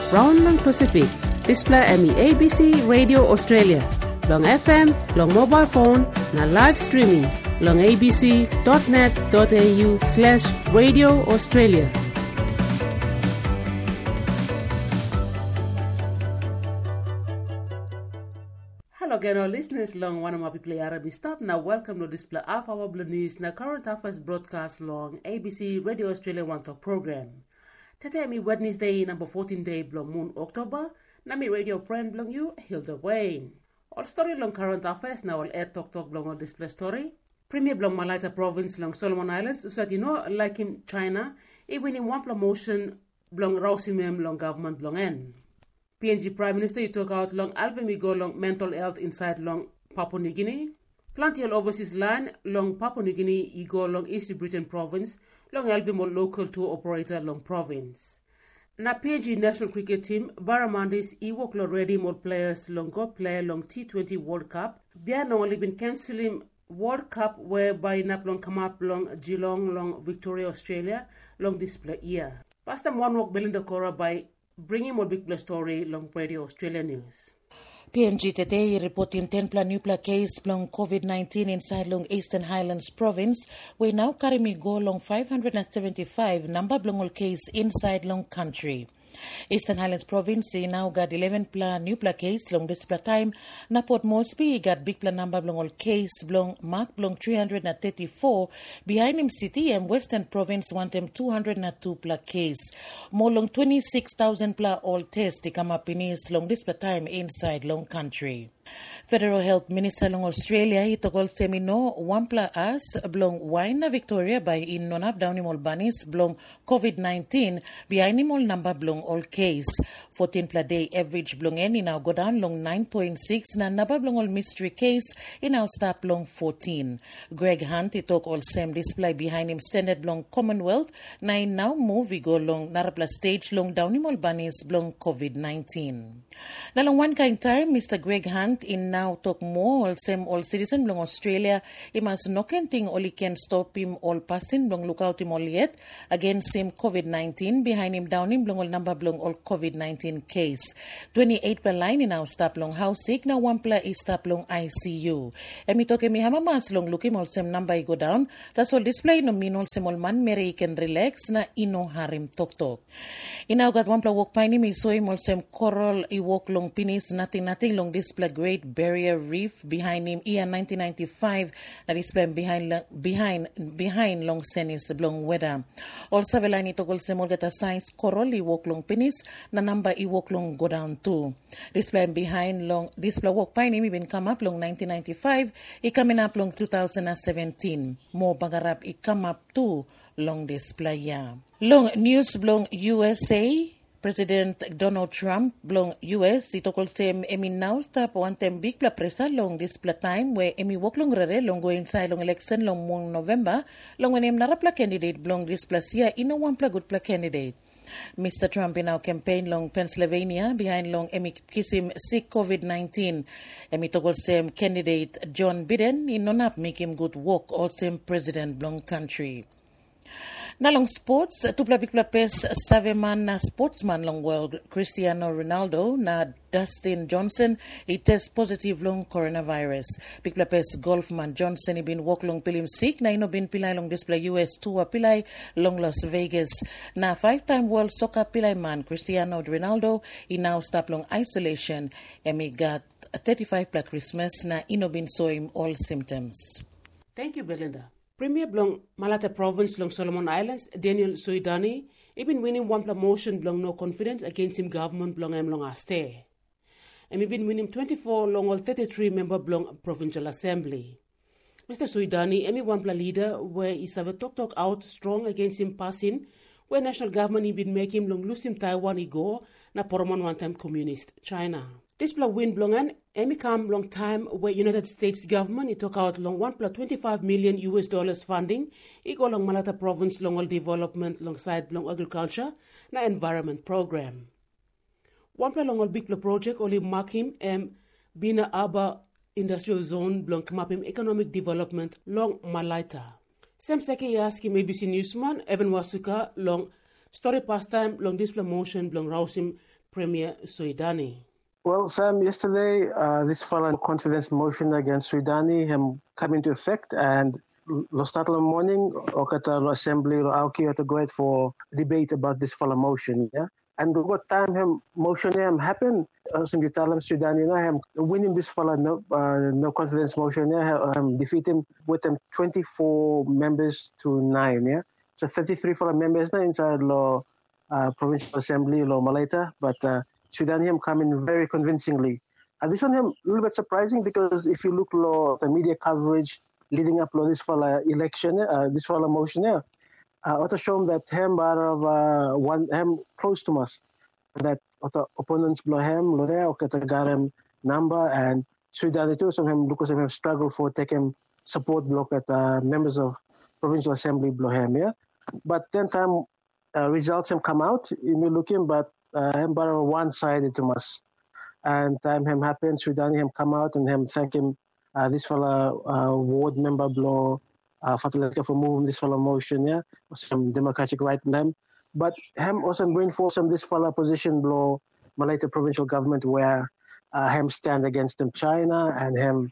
Brown Long Pacific, display ME ABC Radio Australia, long FM, long mobile phone, na live streaming, long abc.net.au/Radio Australia. Hello again, our listeners. Long one of my people Arabic stop. Now welcome to display of our blue news. Now current affairs broadcast long ABC Radio Australia One Talk program. Today me Wednesday number 14 day blong moon October. Na me radio friend blong you Hilda Wayne. All story long current affairs now all air talk blong on display story. Premier blong Malaita province long Solomon Islands. So you know like in China, even in one promotion blong Rausimem long government blong en. PNG Prime Minister, you talk out long Alvemigo long mental health inside long Papua New Guinea. Plenty of overseas land long Papua New Guinea, you go long East Britain Province, long Alvemo local tour operator long province. Na PNG National Cricket Team, Barramandis, work already more players long go play long T20 World Cup. Biar long been cancelling World Cup whereby nap long come up long Geelong long Victoria, Australia, long display year. Past time one walk Belinda Cora by bringing more big plus story long Radio Australia News. PNG today reporting 10 new case long COVID-19 inside long Eastern Highlands province, where now Karimi go long 575 number blongol case inside long country. Eastern Highlands province now got 11 new case long this time. Na Port Moresby got big number blongol case blong mark blong 334. Behind him city and Western province want them 202 case. More long 26,000 all test come up in East long this time inside long country. Federal Health Minister long Australia hitokol semino 1 as blong wine na Victoria by in nonap down him all banis blong COVID-19 behind him all number blong all case 14 day average blong en now go down long 9.6 na number blong all mystery case in now stop long 14. Greg Hunt hitok all same display behind him standard blong Commonwealth na now move go long narapla stage long down him all banis blong COVID-19. Na long one kind time Mr. Greg Hunt in now talk more all same all citizen blong Australia he must no can thing all he can stop him all passing blong look out him all yet against him COVID-19 behind him down him blong all number blong all COVID-19 case 28 per line in now stop long house sick now 1 is stop long ICU emi toke mi hama mas long look him all same number he go down that's all display no mean all same all man mere he can relax na ino harim tok he now got 1 walk pine him he saw him all same coral he walk long pinis nothing long display Great Barrier Reef behind him year 1995 na display behind long senis blong weather also velani togol semol gata science coral he walk long pinis na number he walk long go down too display behind long display walk pine him even come up long 1995 he coming up long 2017 more bagarap he come up too long display yeah. Long news blong USA President Donald Trump blong US itokol sem emi now stop one tem big pla presa long this pla time where emi walk long rere long go inside long election long mong November long when em narapla candidate blong this plus year ino one pla good pla candidate. Mr. Trump in our campaign long Pennsylvania behind long emi kisim sick COVID-19 emi togol sem candidate John Biden in nonap make him good work all same president blong country. Na long sports, tupla bigla pes saveman na sportsman long world Cristiano Ronaldo na Dustin Johnson he test positive long coronavirus. Bigla pes golfman Johnson he been walk long pilim sick na ino bin pilay long display US tour pilay long Las Vegas. Na 5-time world soccer pilay man Cristiano Ronaldo he now stop long isolation and he got a 35 Christmas na ino bin saw him all symptoms. Thank you, Belinda. Premier blong Malata Province long Solomon Islands, Daniel Soidani, he been winning 1 motion blong no confidence against him government blong em long aste. And he been winning 24 long all 33 member blong Provincial Assembly. Mr. Soidani, emi 1 leader where he have talk out strong against him passing, where national government he been making long lose him Taiwan he go na Poromon one time communist China. This win blongan emi come long time where United States government he took out long $1.25 million funding he go long Malata province long all development alongside long agriculture na environment program. 1 long all big project only mark him Bina Aba industrial zone blong come up him economic development long Malaita. Sam seke yaski ABC Newsman Evan Wasuka long story pastime long display motion long Rausim Premier Suidani. Well, Sam, yesterday, this fella confidence motion against Suidani come into effect, and lo start in morning, okata lo assembly lo auki to go for debate about this fella motion, yeah. And what time motion happen? Some Italam Suidani winning this fella no confidence motion, defeat him with 24 members to 9, yeah. So 33 fella members now inside lo provincial assembly lo Malaita, but Suidani coming very convincingly. This one a little bit surprising because if you look at the media coverage leading up to this fella election, this fella motion, auto show that him close to us, that opponents blow him, lo there, got him number, and Suidani too, so him because of him struggle for taking support block at members of provincial assembly blow him, yeah. But then time results come out, you may look him, but him but one-sided to us. And time him happen, Suidani him come out and him thank him this fella ward member blow for moving this fella motion, yeah, some democratic right blame. But him also reinforce him this fella position blow Malaita provincial government where him stand against them China and him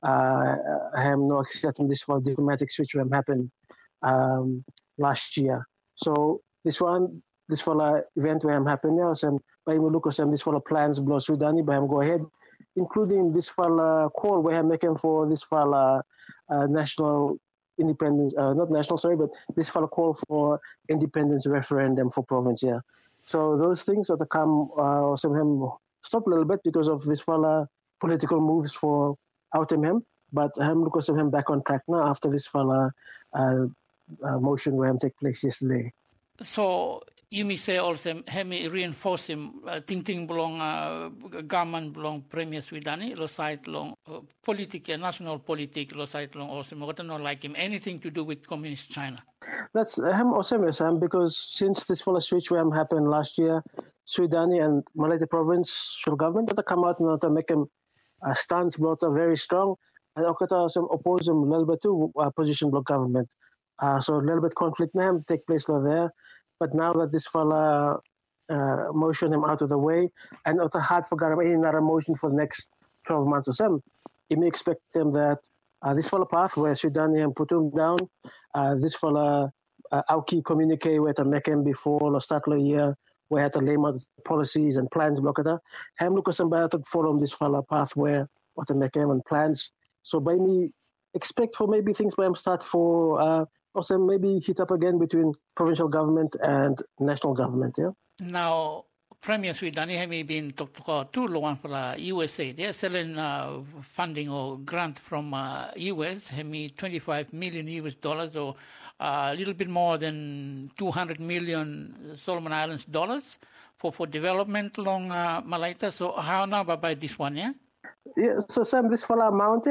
no accepting this for diplomatic switch him happened last year. So this fella event where I'm happy now, so by him look at this fella plans blow Suidani, by him go ahead, including this fella call where I'm making for this fella national independence, not national, sorry, but this fella call for independence referendum for province, yeah. So those things that come also him stop a little bit because of this fella political moves for out him, but him because of him back on track now after this fella motion where him take place yesterday. So you may say also him reinforce him ting belong government belong Premier Suidani lo side long national politic lo side long also not like him anything to do with communist China. That's him also Sam, because since this full switch where happened last year, Suidani and Malaita provincial government that come out and make him stance block very strong and also oppose him a little bit to position block government. So a little bit conflict now take place there. But now that this fella motion him out of the way, and it's hard for any another motion for the next 12 months or so, you may expect them that this fella path where Suidani and put him down, this fella Auki communicate with him make him before or start the year where had to lay out policies and plans block it. Him look at somebody to follow this fella path where what to make him and plans. So by me expect for maybe things by him start for also maybe hit up again between provincial government and national government, yeah? Now, Premier Suidani have been talked to one for the USA. They're selling funding or grant from US, have $25 million US or a little bit more than 200 million Solomon Islands dollars for development along Malaita. So how now by this one, yeah? Yeah, so Sam, this fella amount,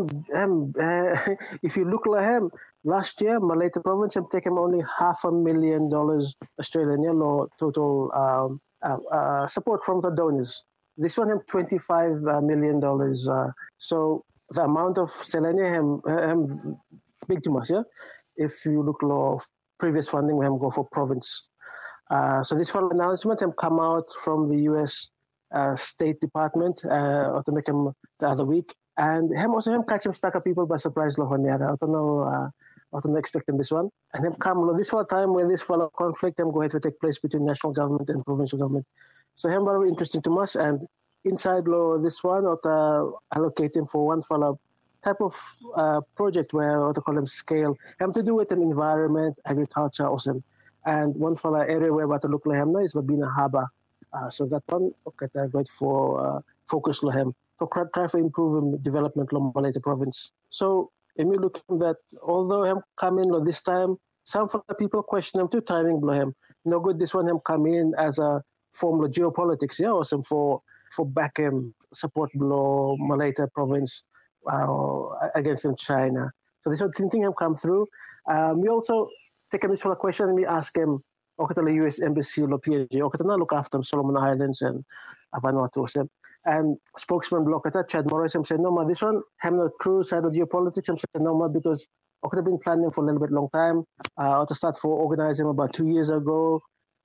if you look at him, last year, Malaita province have taken only $500,000 Australian or total support from the donors. This one have $25 million. So the amount of Selenia have big too much, yeah? If you look at previous funding, we have go for province. So this one announcement have come out from the US State Department to make him the other week. And him also catch him stuck up people by surprise. I don't know. I don't expect him this one. And him come this one time when this follow conflict, him go ahead to take place between national government and provincial government. So him very interesting to us. And inside this one, allocate him for one follow type of project where what to call them scale. Him to do with an environment, agriculture, awesome. And one follow area where what to look like him now is Labina Harbour. So that one, great for focus on him. For try to improve development of Malaita province. So, if you look at that, although him come in this time, some people question him too, timing blow him. No good, this one him come in as a form of geopolitics, yeah, or some for back him, support blow Malaita province against him China. So this one thing him come through. We also take him this for a question and we ask him, the US Embassy or PNG, look after Solomon Islands and Vanuatu. And spokesman block at Chad Morris said, no, this one, I'm not true side of geopolitics. I'm saying, no, because I could have been planning for a little bit long time. To start for organizing about 2 years ago.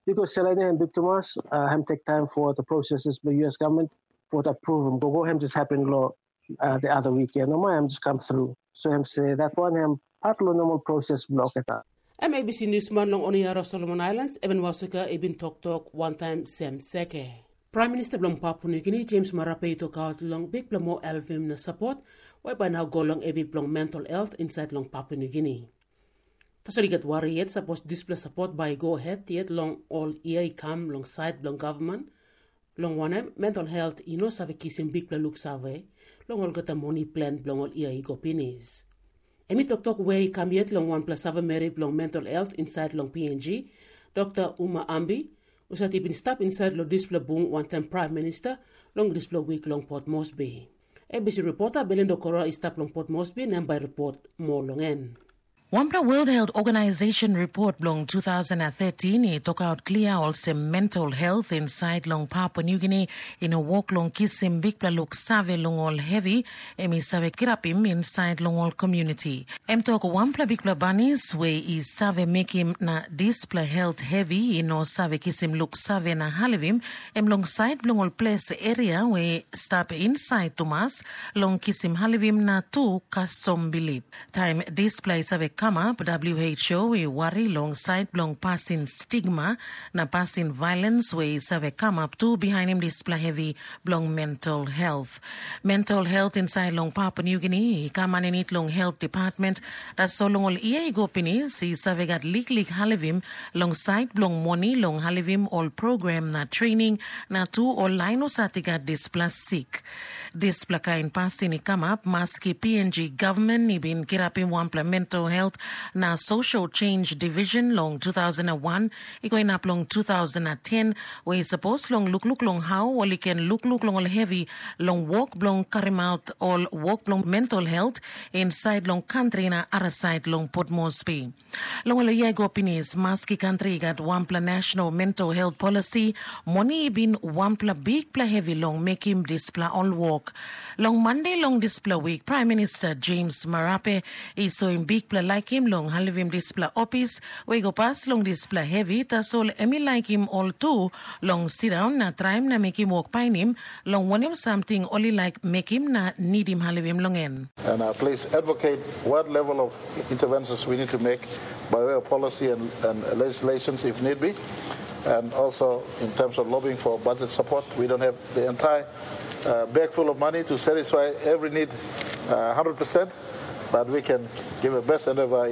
because Selena and Victimas ham take time for the processes by US government for the approval. Go ham just happened the other weekend. No ham just come through. So ham say that one ham part of the normal process block at that. MABC Newsman long Oniara Solomon Islands, Eben Wasuka, Eben Talk one time Sam Seke. Prime Minister Blong Papua New Guinea, James Marape took out long big Blamo Elvim na support, whereby now go long every Blong mental health inside long Papua New Guinea. Tasoligat worry yet supposed display support by go ahead yet long all year come long side Blong government, long one mental health ino save kissing big look save, long all got a money plan Blong all year go pennies. Emi talk way come yet long 1+7 merit long mental health inside long PNG, Dr. Uma Ambi, usati been stop inside lo display boom one time Prime Minister, long display week long Port Moresby. ABC reporter Belinda Cora is stop long Port Moresby and by report more long en. Wampla World Health Organization report long 2013 it took out clear also mental health inside long Papua New Guinea in a walk long kisim bigpla look save long all heavy emi save kirapim inside long all community. Talk Wampla bigpla banis way is save make him na display health heavy in or save kisim look save na halivim long side long all place area where stop inside Thomas long kisim halivim na two custom belief. Time display save come up, WHO we worry alongside long passing stigma na passing violence we save come up to behind him display heavy long mental health. Mental health inside long Papua New Guinea, come on in it long health department that so long all EA go pini si save got leak halivim long side long money long halivim all program na training na two all line satigat display sick. Display kind passing come up maski PNG government ni bin kirapim wampla mental health na social change division long 2001 going up long 2010 we suppose long look long how or you can look long all heavy long walk long carry out all walk long mental health inside long country na other side long Port Moresby. Long all year go pinis maski country got wampla national mental health policy money been wampla big pla heavy long make him display all walk. Long Monday long display week Prime Minister James Marape is so in big pla like him long halivim display office we go pass long display heavy tasol emi like him all too long sit down na try na make him walk by him long want him something only like make him na need him halivim long en. And please advocate what level of interventions we need to make by way of policy and legislations if need be. And also in terms of lobbying for budget support, we don't have the entire bag full of money to satisfy every need 100%, but we can give a best endeavor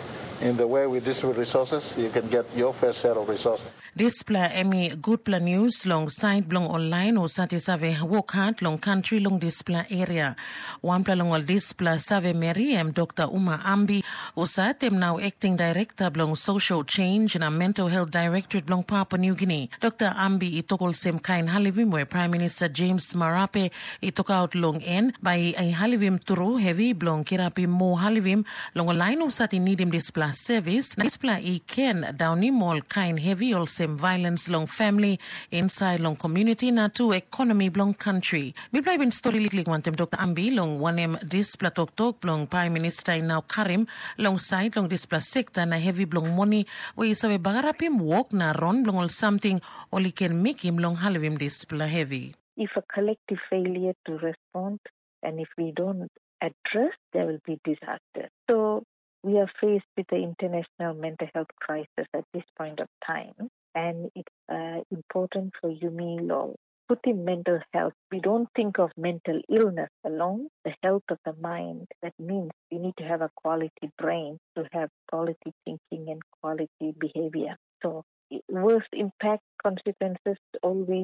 in the way we distribute resources. You can get your fair share of resources. Display emi good plan news long side long online o sate save walk hard long country long display area. One plan long all display save Mary Dr. Uma Ambi o sate now acting director long social change and a mental health directorate long Papua New Guinea. Dr. Ambi itokol same kind halivim where Prime Minister James Marape itok out long en by a halivim turu heavy long kirapi mo halivim long online o sate need him display service. Display I can down him all kind heavy also violence long family inside long community na to economy long country. Bibla bin story liklik wantem Dr. Ambi long wanem display tok long Prime Minister now Karim long side long display sector na heavy long money we sabe bagarapim walk na ron long all something only can make him long halivim display heavy. If a collective failure to respond and if we don't address, there will be disaster. So we are faced with the international mental health crisis at this point of time. And it's important for UMI law. Put in mental health. We don't think of mental illness alone, the health of the mind. That means we need to have a quality brain to have quality thinking and quality behavior. So worst impact consequences always,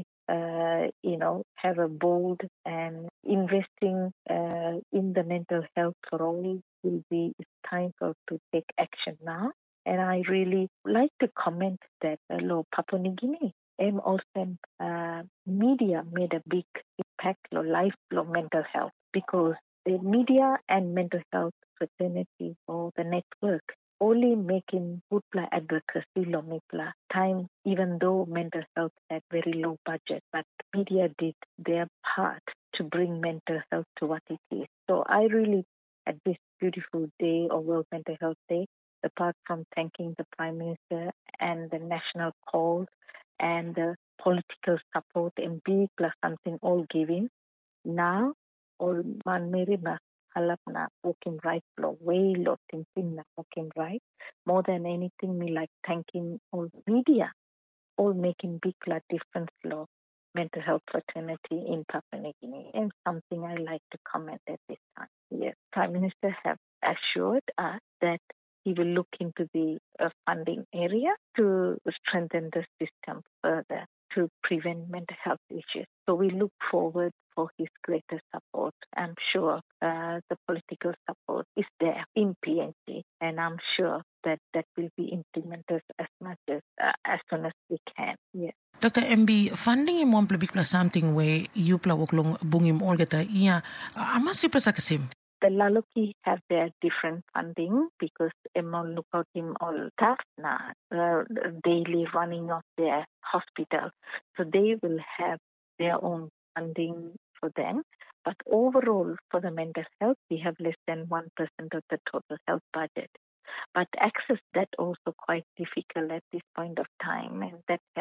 have a bold and investing in the mental health for all will be time to take action now. And I really like to comment that Papua New Guinea and also media made a big impact on lifelong mental health because the media and mental health fraternity or the network only making good advocacy lomipla time even though mental health had very low budget, but media did their part to bring mental health to what it is. So I really, at this beautiful day or World Mental Health Day, apart from thanking the Prime Minister and the national call and the political support and big plus something all giving. Now, all man meri na halap na walking right flow way lot thinking na walking right. More than anything, me like thanking all media, all making big la difference law mental health fraternity in Papua New Guinea, and something I like to comment at this time. Yes, Prime Minister have assured us that he will look into the funding area to strengthen the system further to prevent mental health issues. So we look forward for his greater support. I'm sure the political support is there in PNG, and I'm sure that will be implemented as soon as we can. Yes. Dr. MB, funding im one public plus something where you pla woklong bungim olgata iya amasi pasakasim. The Laloki have their different funding because Emma look out him all tough now, daily running of their hospital. So they will have their own funding for them. But overall, for the mental health, we have less than 1% of the total health budget. But access that also quite difficult at this point of time, and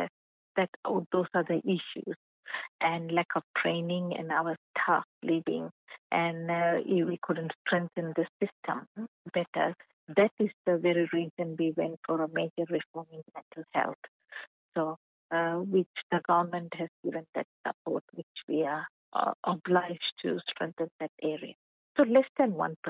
those are the issues. And lack of training and our staff leaving, and we couldn't strengthen the system better. That is the very reason we went for a major reform in mental health. So, which the government has given that support, which we are obliged to strengthen that area. So less than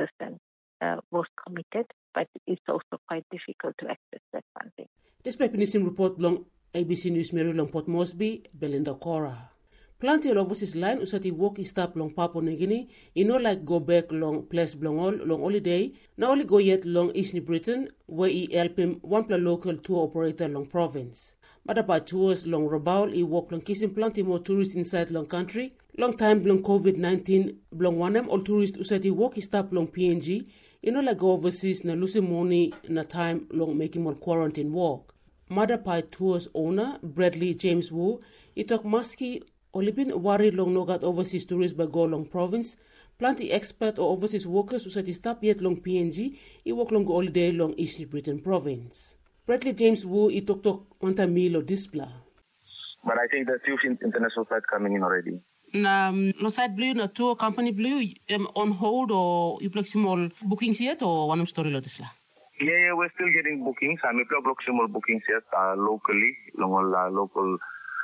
1% was committed, but it's also quite difficult to access that funding. This Pepinism report belong ABC News Mary long Port Moresby, Belinda Cora. Plenty of overseas line usati work stop long Papua New Guinea, no like go back long place belong long holiday, now only go yet long East New Britain, where he help him one pla local tour operator long province. But about tours long Rabaul, he work long kissing plenty more tourists inside long country, long time long COVID-19, long one all tourists usati work stop long PNG, no like go overseas na losing money na time long making more quarantine work. Mother Pie Tours owner, Bradley James Wu, he talk maski only been worried long no got overseas tourists by go long province, plenty expert or overseas workers who said stop yet long PNG, he walk long holiday long East New Britain province. Bradley James Wu, he talk on Tamil or Displa. But I think there's few international flights coming in already. No side blue, no tour company blue, on hold or you proximal bookings yet or one story lo Disla? Yeah, we're still getting bookings. I'm proximal bookings yet locally, local.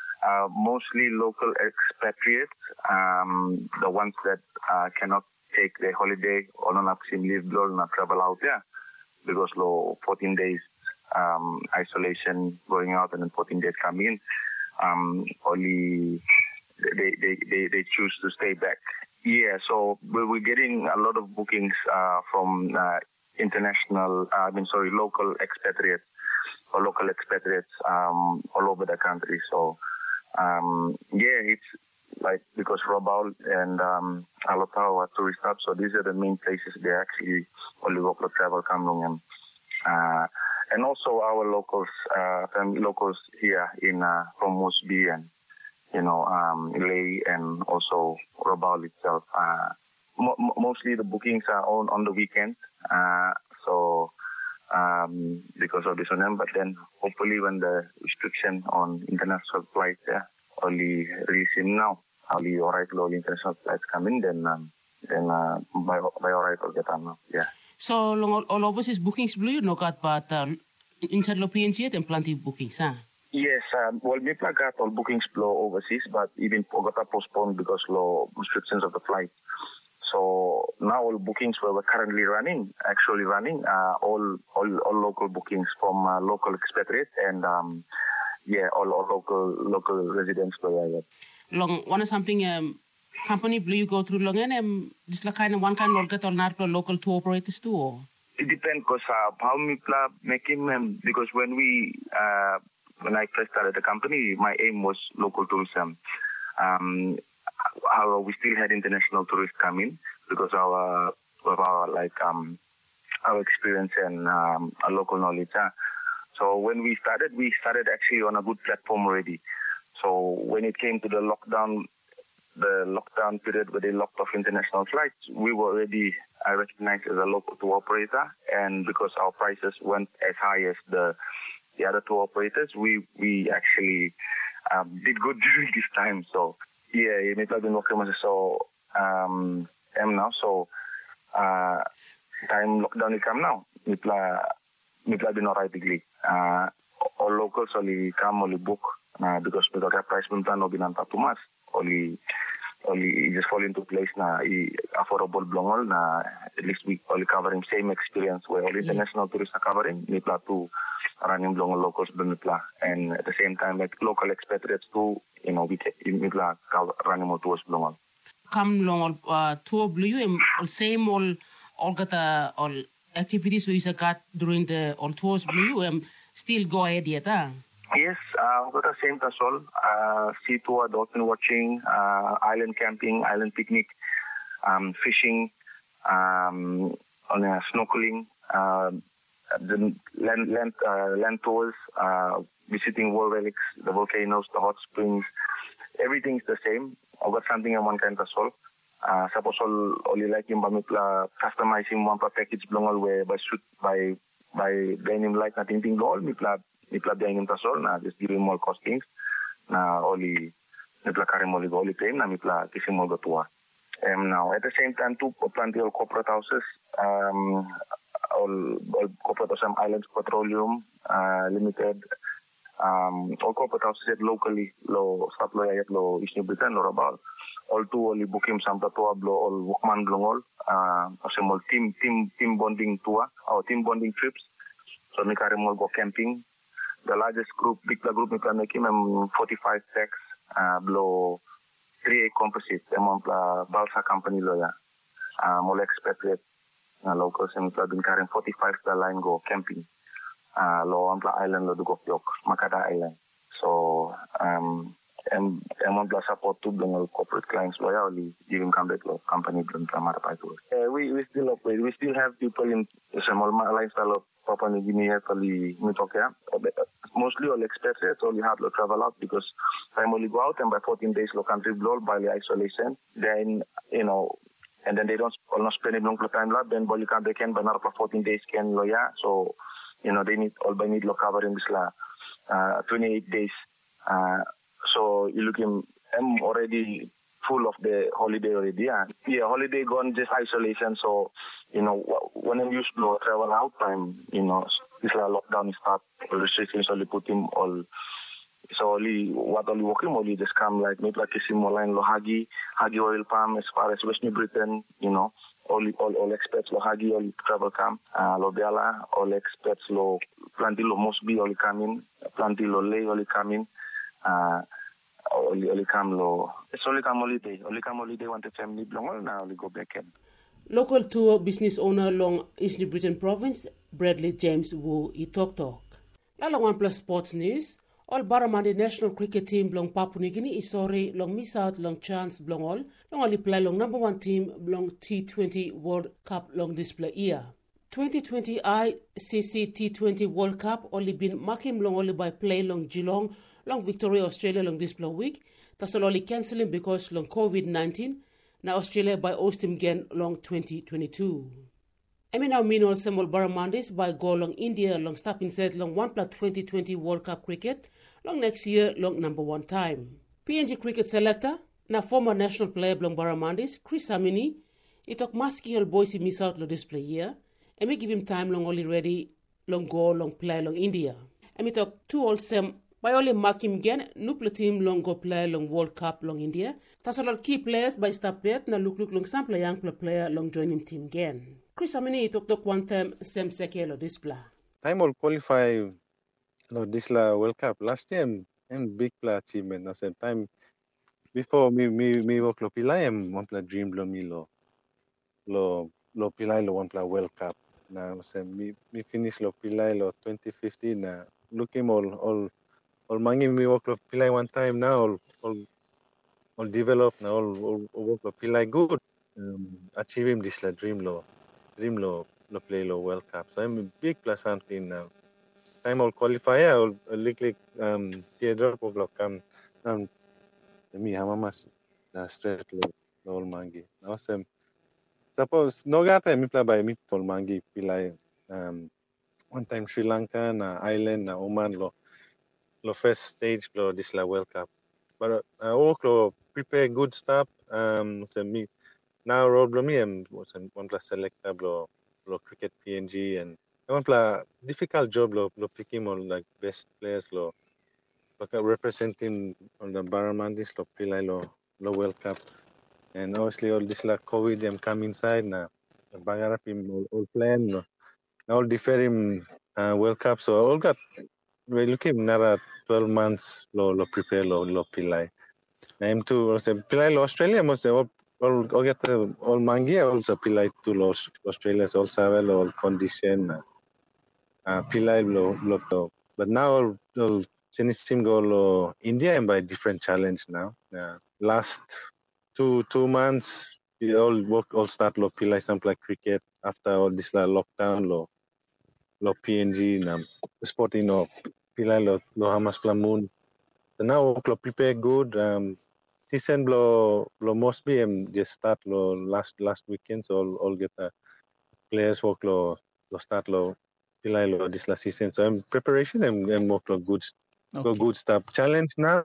Mostly local expatriates, the ones that cannot take their holiday or not leave not travel out there because 14 days isolation going out and then 14 days coming in. Only they choose to stay back. Yeah, so we're getting a lot of bookings from local expatriates or local expatriates all over the country. So. It's like because Rabaul and Alotau are tourist hubs, so these are the main places they actually only local travel Kamlung and also our locals here in from Moresby and Lae and also Rabaul itself. Mostly the bookings are on the weekends, because of this one, but then hopefully when the restriction on international flights only releasing now, only alright international flights come in, then by alright will get on now. Yeah. So all overseas bookings blue no got but inside the PNG then plenty bookings, huh? Yes, we got all bookings blow overseas, but even got postponed because of restrictions of the flight. So now all bookings we're currently running, all local bookings from local expatriates and all local residents. Long one something company blue you go through long and just like kind of one kind of get on local tour operators too. Or? It depends because how we make him because when I first started the company, my aim was local tourism. However, we still had international tourists come in because of our experience and our local knowledge. So when we started actually on a good platform already. So when it came to the lockdown period where they locked off international flights, we were already recognized as a local tour operator, and because our prices went as high as the the other two operators, we actually did good during this time. So yeah, may been working with so now. So time lockdown come now. Mipla been alright digli. All locals only come only book because we got a price plan no binan tatumas only just fall into place na affordable blongol na at least we only covering same experience where all international tourists are covering Mipla to running blongol locals Mipla and at the same time like local expatriates too we Mipla running more tours blongol. Come long tour blue same all got all activities we got during the all tours blue still go ahead yet Yes, we've got the same as well. Sea tour, dolphin watching, island camping, island picnic, fishing, on snorkeling, the land tours, visiting world relics, the volcanoes, the hot springs. Everything's the same. I've got something in one kind as well. Suppose only like him, but customizing one package blongal where by denim like nothing goal, Mipla dining tasol na just giving more costings na only Mipla karim only claim na Mipla kissing more gatua. Now at the same time too plenty of corporate houses all corporate houses Islands Petroleum Limited all corporate houses at locally lo stop lo yat lo East Britain or about all two only booking some tatua blo all Wokman blongol all team bonding tour or team bonding trips so mi karim go camping. The largest group, big group, we can make him 45 techs, below 3A composite, among Balsa company lawyer, more expatriate locals, and we've been carrying 45 the line go camping, low Ampla Island, lo go Yok, Makada Island. So, and among the support to bring corporate clients loyally, giving comeback law company, we still operate, we still have people in small lifestyle of Papua New Guinea, mostly all expatriates, only have to travel out because time only go out and by 14 days, low country blow by the isolation. Then, and then they don't almost spend a long time lab, then Boli can they can by not for 14 days can loya. So, they need all by need lo covering this 28 days. So you looking I'm already full of the holiday already. Yeah, holiday gone, just isolation. So, when I'm used to travel out time, this lockdown start, restrictions only put him all. So only working only just come like maybe like a line lo hagi oil palm as far as West New Britain, all experts lo hagi all travel come, lo biala, all experts lo planti lo Mosby all coming, planti lo lay all coming, only come lo. It's only come holiday want the family belong now only go back in. Local tour business owner long East New Britain province, Bradley James Wu, talk. Lala One Plus Sports News. All Barramundi national cricket team belong Papua New Guinea is sorry long miss out long chance belong all long only play long number one team belong T20 World Cup long display year. 2020 ICC T20 World Cup only been marking long only by play long Geelong long Victoria Australia long display week. That's all only cancelling because long COVID-19. Now Australia by hosting again long 2022. Now meanwhile Samuel Barramundis by go long India long stopping set long 2020 World Cup cricket long next year long number one time. PNG cricket selector now former national player long Barramundis Chris Amini he talk maski all boys he miss out long display year and me give him time long only ready long go long play long India. And me talk two all Sam by only mark him again, Nupla team long go play long World Cup long India. That's a lot key players by stop yet na look long sample young player long join him team again. Chris Amini talk one time same sekelo display. Time all qualify this World Cup last year and big play achievement at the same time before me work lo pilay one play dream lo me lo pilay lo one play World Cup. Na me finish lo pilay lo 2015 na looking all mangi me work lo pilay one time now all develop now all work lo pilay good achieving this dream lo play lo World Cup. So I'm a big plus something now. Time all qualifier all like teardrop of lo come me hamamas na straight lo all mangi. Now suppose no gata me play by me all mangi pilay one time Sri Lanka na island na Oman lo first stage lo this la World Cup. But work lo prepare good stuff. So me now role blo me was one plus selector lo cricket PNG and one plus difficult job lo picking on like best players lo representing on the Baramandis lo pilai lo World Cup. And obviously all this like COVID them come inside na Bangarapim all plan no. All different World Cup so all got we looking another 12 months lo prepare lo pilai. Name to pilai lo Australia must all get all mangia also pilai to lo Australia also all condition pilai lo to. But now all Chinese team go lo India and by different challenge now. Last two months we all start lo pilai something like cricket after all this lockdown lo PNG na sporting no pilai lo Hamas Plamoon. So now lo prepare good. Season lo most be just start lo last weekend so all get players work lo start lo pilai lo this last season. So preparation and work lo good good stuff. Challenge now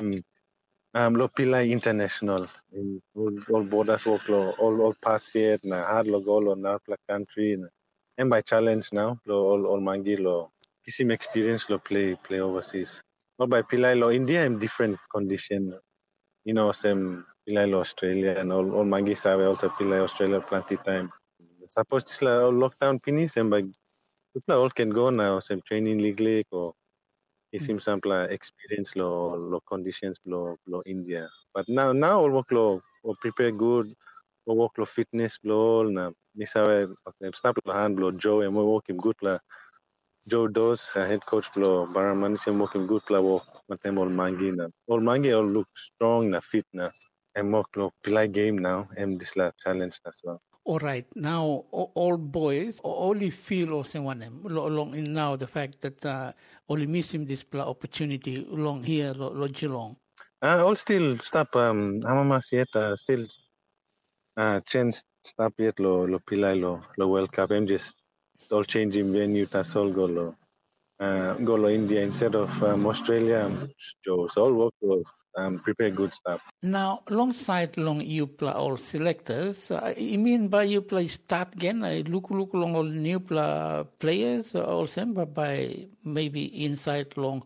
lo pilai international in all borders work lo all pass here na hard lo go lo na country na. And by challenge now lo all mangi lo kisim experience lo play overseas. Not by pilai lo India in different condition. You know, same pilai lo Australia and all mangi save also pilai Australia plenty time. Suppose this all lockdown finish and by people all can go now same training league or kisim sample experience lo conditions lo India. But now all work lo prepare good. All work lo fitness lo na misawe start lo hand lo Joe and we work him good la Joe Dos head coach lo Baraman is working good la work matem all mangi na all mangi all look strong na fit na and work lo pilai game now and this la challenge as well. All right, now all boys only feel also one them along in now the fact that only missing this opportunity along here lo Geelong. All still stop Hamamas yet still chance stop yet lo pilai lo World Cup. I'm just all changing venue tas all go lo India instead of Australia. So all work lo prepare good stuff. Now, alongside you play all selectors, you mean by you play start again? Look along all new players also, but by maybe inside long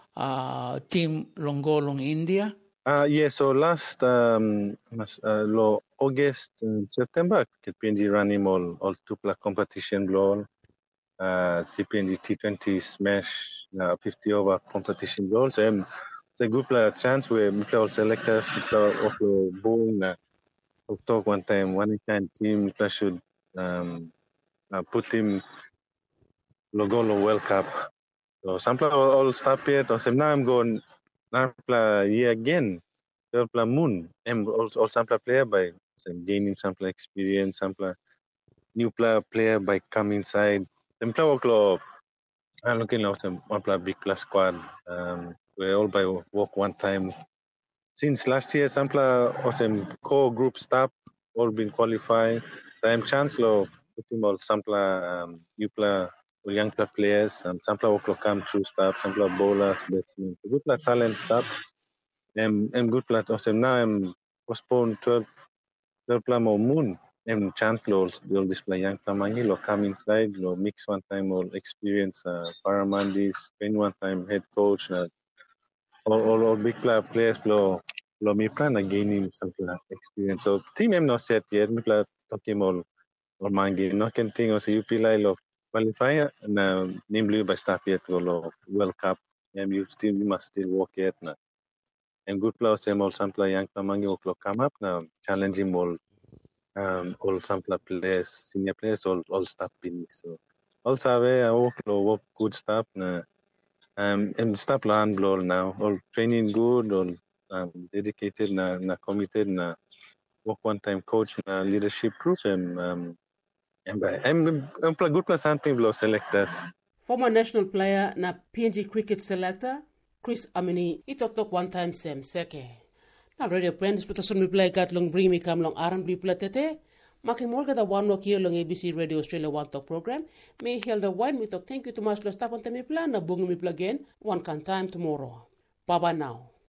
team long go long India? Yeah, so last August and September, PNG running all two competition blow. CPNG T20 Smash 50 over competition goal. So it's a good chance where we play all selectors, we play also boom. We talk one time, one kind team we should put him logo World Cup. So some play all stop here. So now I'm going now play year again. So play moon. And also some player by gaining some experience, some new player by come inside. Them play work I'm looking at them one play big plus squad. We all by work one time. Since last year, some play awesome core group staff all been qualified. So I'm chance lo putting all some play new player or young players. Some play work come through staff. Some play bowlers, batsmen. Good play talent staff. And good play awesome. Now I'm postponed 12 play more moon. And chance lo display young Tamangi lo come inside lo mix one time all experience Paramandis, spend one time head coach all big players lo me plan gaining something like experience. So team I'm not set yet. Me plan talking all mangi. No can think also you pilai lo qualify na namely by staff yet go lo World Cup. And you must still work yet na. And good players all some play young Tamangi lo come up na challenging all some players, senior players, all staff in. So also work good stuff na and staff land blow now. All training good, all dedicated na committed na work one time coach na leadership group and I'm good plus something blow selectors. Former national player na PNG cricket selector Chris Amini he talk one time same seke. Na radio friends, but some play got long bring me come long R&B play tete. Maki molga da one work here long ABC Radio Australia One Talk program. May heal the wine me talk thank you to much lo stop on me plan na bungi me again one can time tomorrow. Bye bye now.